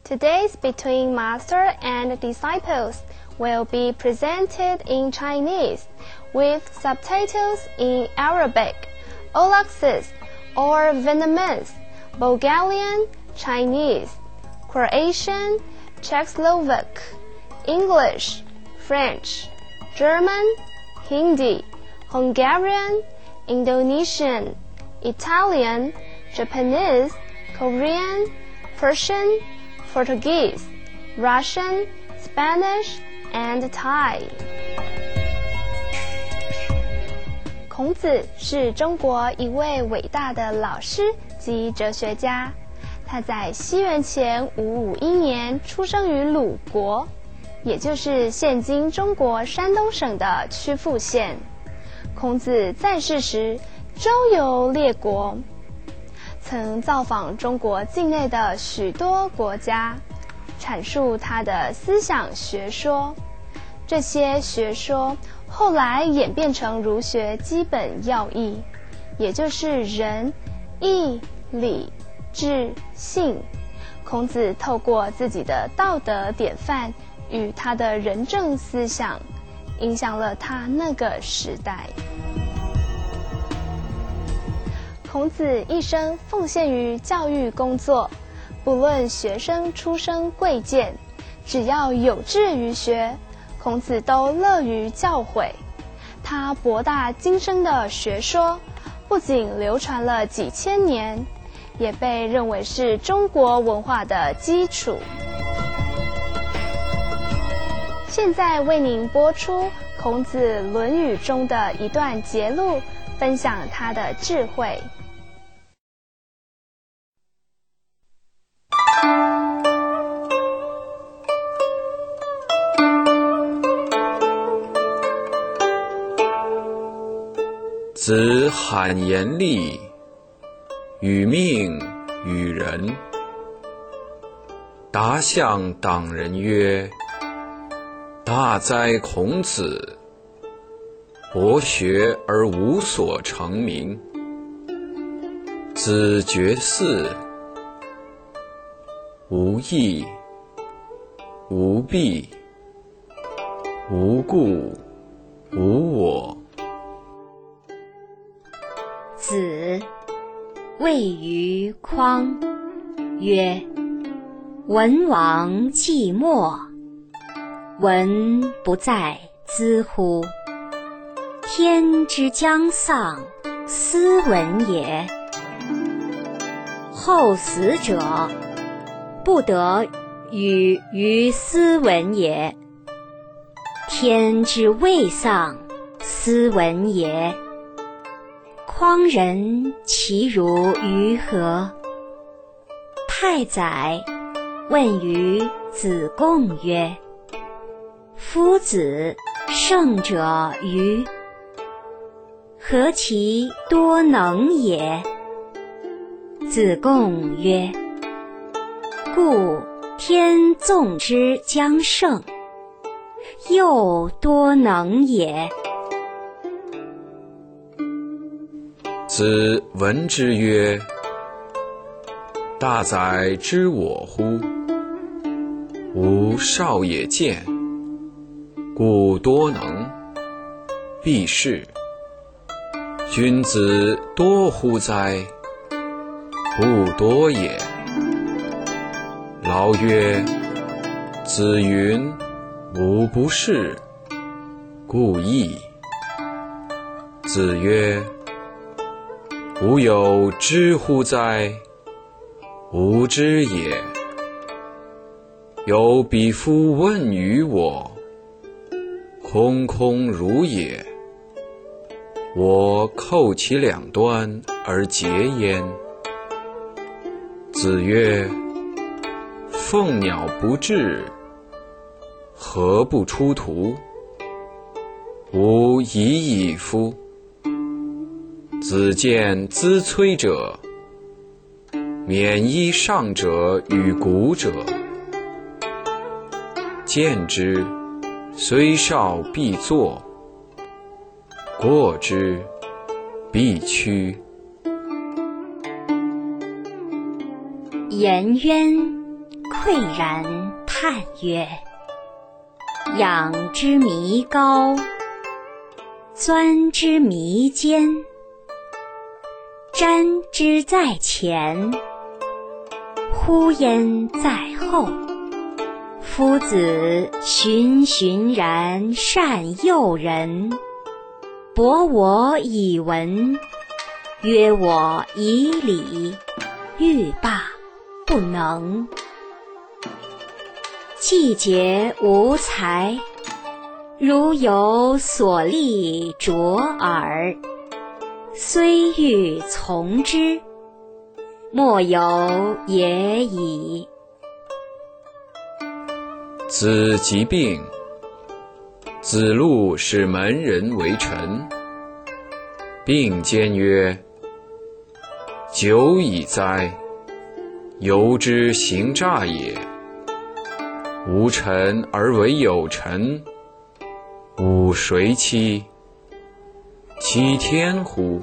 Today's Between Master and Disciples will be presented in Chinese with subtitles in Arabic, Olaxese or Vietnamese, Bulgarian, Chinese, Croatian, Czechoslovak, English, French, German, Hindi, Hungarian, Indonesian, Italian, Japanese, Korean, Persian, Portuguese, Russian, Spanish, and Thai. 孔子是中国一位伟大的老师及哲学家。他在西元前551年出生于鲁国，也就是现今中国山东省的曲阜县。孔子在世时周游列国，曾造访中国境内的许多国家，阐述他的思想学说。这些学说后来演变成儒学基本要义，也就是仁、义、礼、智、信。孔子透过自己的道德典范与他的仁政思想，影响了他那个时代。孔子一生奉献于教育工作，不论学生出身贵贱，只要有志于学，孔子都乐于教诲。他博大精深的学说不仅流传了几千年，也被认为是中国文化的基础。现在为您播出孔子《论语》中的一段节录，分享他的智慧。 子罕言厉，与命与人。达向党人曰：大哉孔子，博学而无所成名。子绝嗣，无益，无弊，无故，无我。 子谓于匡曰：文王寂寞，文不在兹乎？天之将丧，斯文也。后死者，不得与于斯文也。天之未丧，斯文也。匡人其如于何？太宰问于子贡曰：夫子圣者于？何其多能也？子贡曰：故天纵之将胜，又多能也。 子闻之曰：大宰知我乎？吾少也见，故多能，必是。君子多乎哉？不多也。劳曰：子云吾不是，故易。子曰：吾有知乎哉？吾知也。有彼夫问于我，空空如也。我扣其两端而结焉。子曰：凤鸟不至，何不出图？吾已矣夫。子见资摧者，免衣上者与古者。见之，虽少必作；过之，必趋。 颜渊喟然叹曰：仰之弥高，钻之弥坚，瞻之在前，呼焉在后。夫子循循然善诱人，博我以文，约我以礼，欲罢不能。季节无才，如有所立卓尔，虽欲从之，莫有也已。 子疾病，子路使门人为臣，并兼曰：久矣哉，由之行诈也。无臣而为有臣，吾谁欺？欺天乎？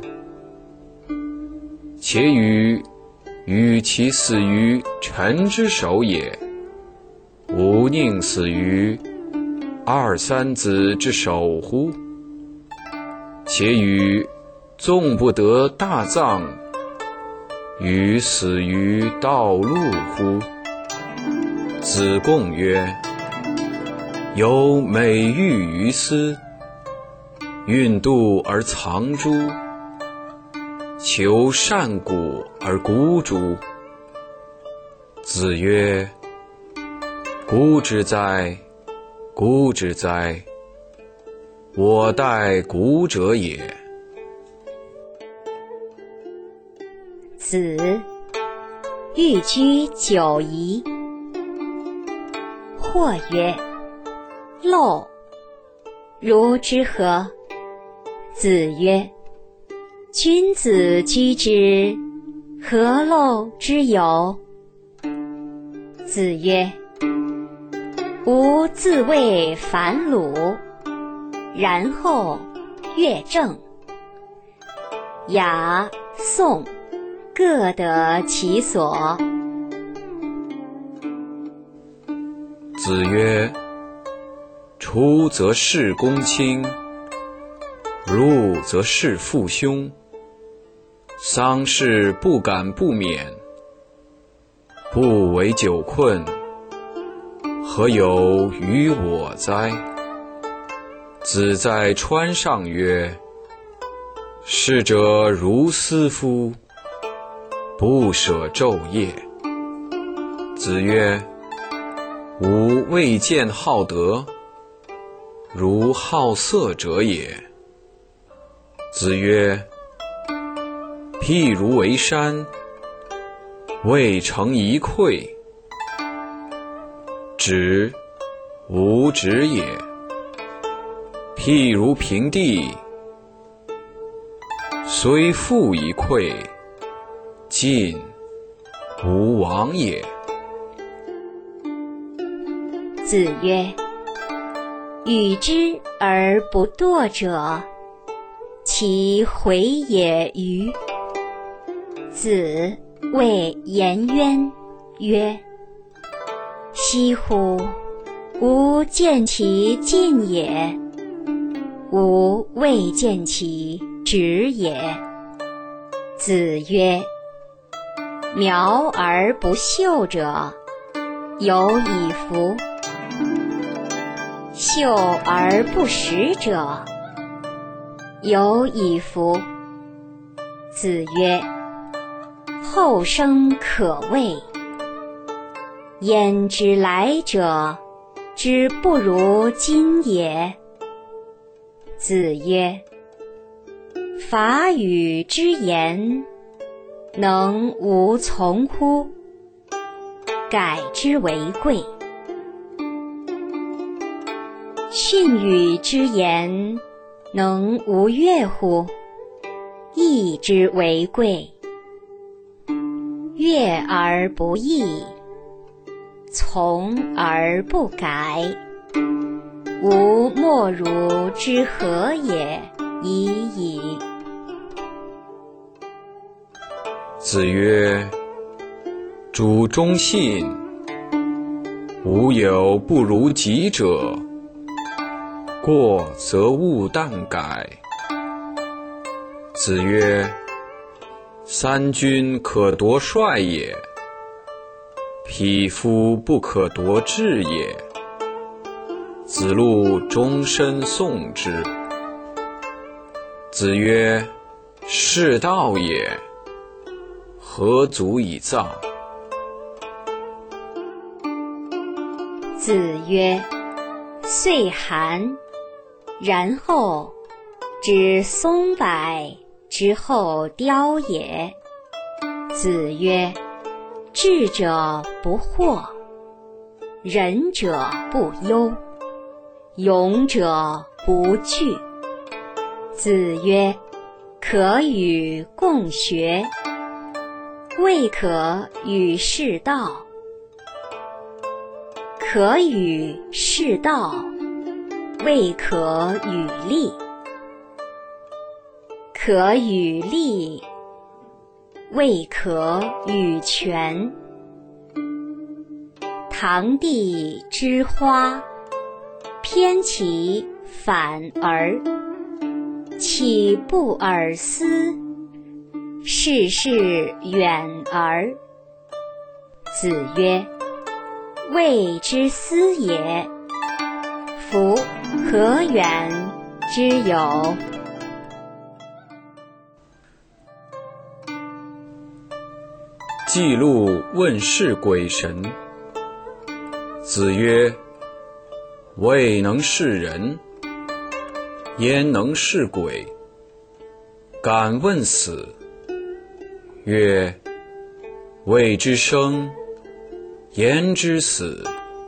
且与其死于臣之手也，吾宁死于二三子之手乎？且与纵不得大葬，与死于道路乎？子贡曰：有美玉于斯，运度而藏诸，求善古而孤诸。子曰：孤之哉，孤之哉！我待孤者也。 子欲居九夷。或曰：陋，如之何？子曰：君子居之，何陋之有？子曰：吾自谓反鲁，然后乐正。雅、颂各得其所。 子曰：出则事公卿，入则事父兄。丧事不敢不免，不为久困，何有于我哉？子在川上曰：逝者如斯夫，不舍昼夜。子曰：吾未见好德，如好色者也。子曰：譬如为山，未成一篑，止，无止也。譬如平地，虽覆一篑，尽，无往也。 子曰：与之而不惰者，其回也与？子谓颜渊曰：惜乎！吾见其进也，吾未见其止也。子曰：苗而不秀者，有以夫；秀而不实者，有以夫。子曰：后生可畏，焉知来者之不如今也？子曰：法语之言，能无从乎？改之为贵。训语之言，能无悦乎？义之为贵。悦而不义，从而不改，吾莫如之何也已矣。 子曰：主忠信， 吾有不如己者，过则勿惮改。子曰：三军可夺帅也，匹夫不可夺志也。子路终身诵之。子曰：是道也，何足以葬？ 子曰：岁寒，然后知松柏之后凋也。子曰：智者不惑，仁者不忧，勇者不惧。子曰：可与共学，未可与士道。可与士道，未可与立。可与立，未可与权。堂棣之花，偏其反而，岂不尔思？事事远而。子曰：谓之思也。夫何远之有？ 季路问事鬼神。子曰：未能视人，焉能视鬼？敢问死。曰：未之生，焉知死？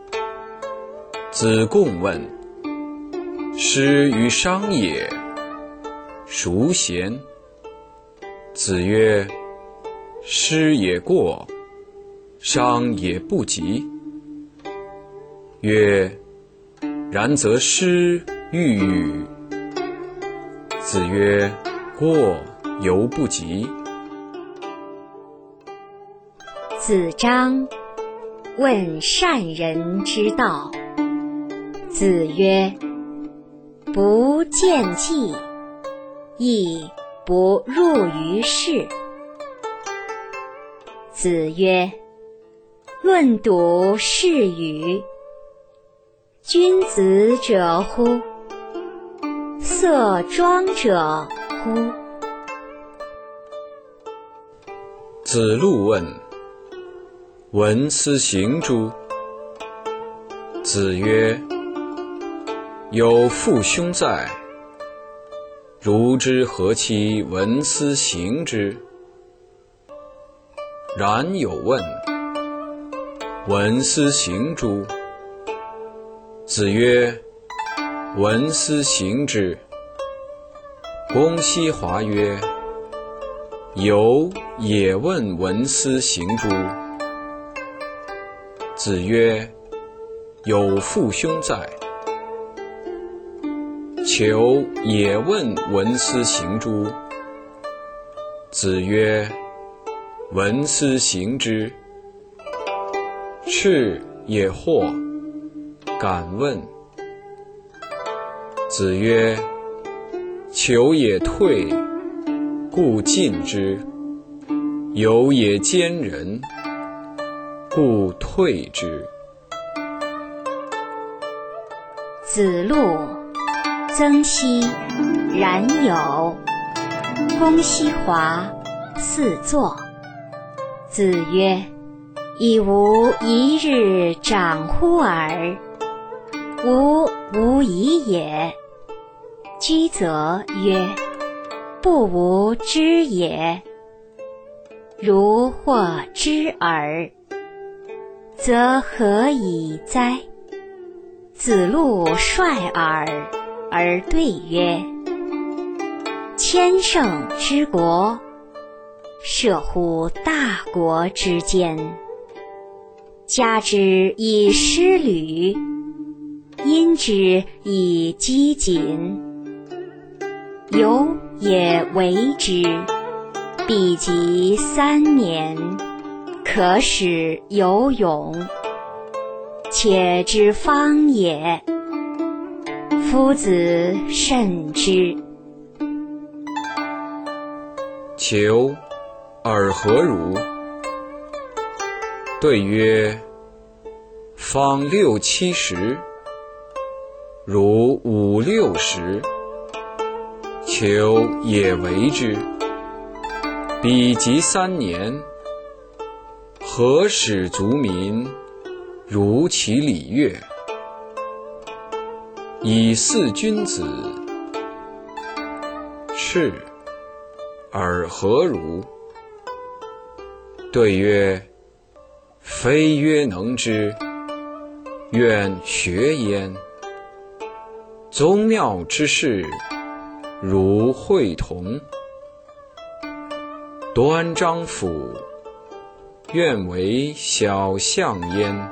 子贡问：师与商也，孰贤？子曰：师也过，商也不及。曰：然则师欲与？子曰：过犹不及。 子张问善人之道。子曰：不见计，亦不入于事。子曰：论笃是与？君子者乎？色庄者乎？ 子路问：文思行诸？子曰：有父兄在，如之何其文思行之？然有问：文思行诸？子曰：文思行之。公西华曰：有也问文思行诸？子曰：有父兄在。求也问文思行诸？子曰：文思行之。赤也惑，敢问。子曰：求也退，故进之；有也兼人，故退之。 子路、曾皙、冉有、公西华四坐。子曰：已无一日长乎尔？吾无疑也。居则曰：不无知也。如或知耳，则何以哉？子路率尔，而对曰：千乘之国，涉乎大国之间。加之以失旅，因之以饥谨。由也为之，必及3年，可使有勇。 且之方也。夫子慎之。 求尔何如？对曰：方六七十，如五六十。求也为之。彼及3年，何使族民如其礼乐？以四君子。赤尔何如？对曰：非曰能之，愿学焉。宗庙之事，如会同。端章甫，愿为小相焉。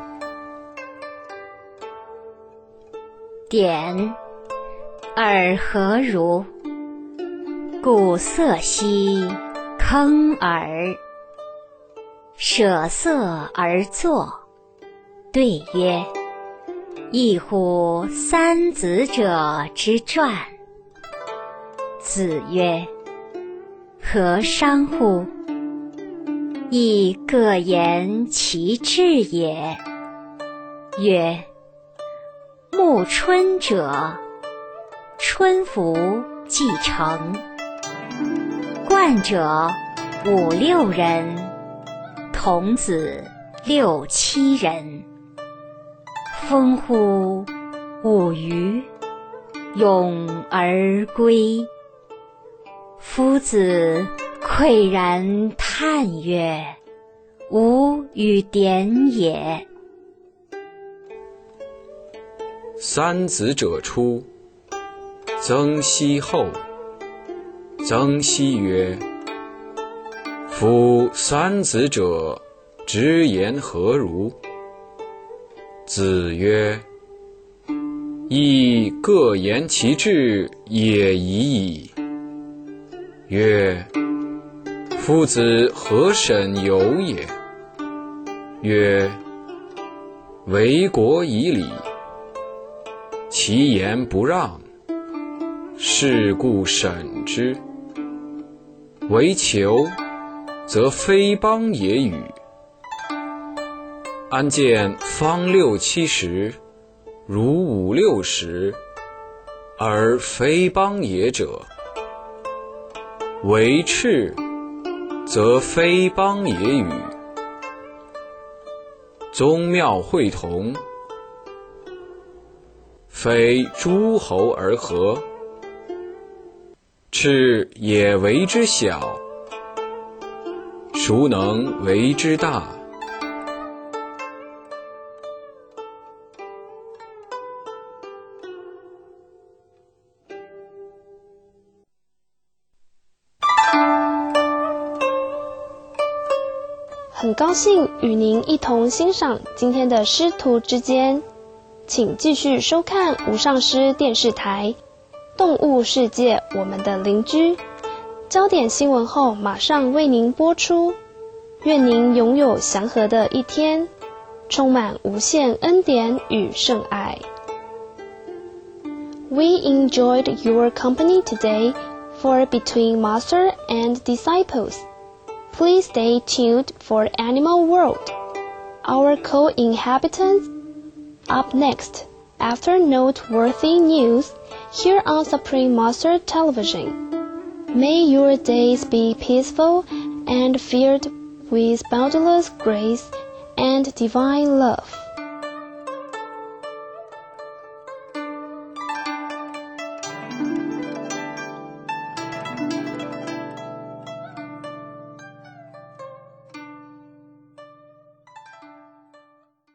典尔何如？鼓瑟兮铿尔，舍色而作。对曰：异乎三子者之传。子曰：何伤乎？亦各言其志也。曰：暮春者，春服既成。冠者5、6人，童子6、7人。风乎舞于，咏而归。夫子喟然叹曰：吾与典也。 三子者出，曾皙后。曾皙曰：夫三子者，直言何如？子曰：亦各言其志也已矣。曰：夫子何审有也？曰：为国以礼，其言不让，是故审之。为求，则非邦也与。安见方6、7十，如5、6十，而非邦也者？为赤，则非邦也与。宗庙会同，非诸侯而合。赤也为之小，孰能为之大？ 很高兴与您一同欣赏今天的师徒之间，请继续收看无上师电视台动物世界我们的邻居，焦点新闻后马上为您播出。愿您拥有祥和的一天，充满无限恩典与圣爱。We enjoyed your company today for Between Master and Disciples. Please stay tuned for Animal World, our co-inhabitants. Up next, after noteworthy news, here on Supreme Master Television. May your days be peaceful and filled with boundless grace and divine love.